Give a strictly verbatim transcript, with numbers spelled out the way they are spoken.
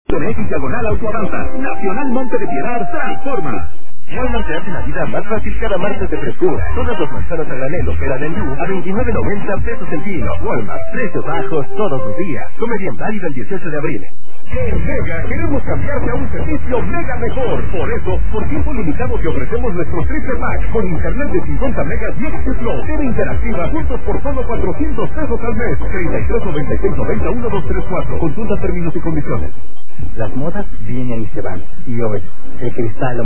Con X diagonal autoavanza. Nacional Monte de Piedad transforma. Walmart te hace la vida más fácil cada martes de frescura. Todas las manzanas a granel operan en Lu a veintinueve noventa pesos el kilo. Walmart, precios bajos todos los días. Come bien válido el dieciocho de abril. En Mega queremos cambiarte a un servicio Mega mejor. Por eso, por tiempo limitado te ofrecemos nuestro triple pack con internet de cincuenta megas y X Flow. T V interactiva juntos por solo cuatrocientos pesos al mes. treinta y tres noventa y seis noventa uno dos tres cuatro. Consulta términos y condiciones. Las modas vienen y se van. Y hoy, el cristal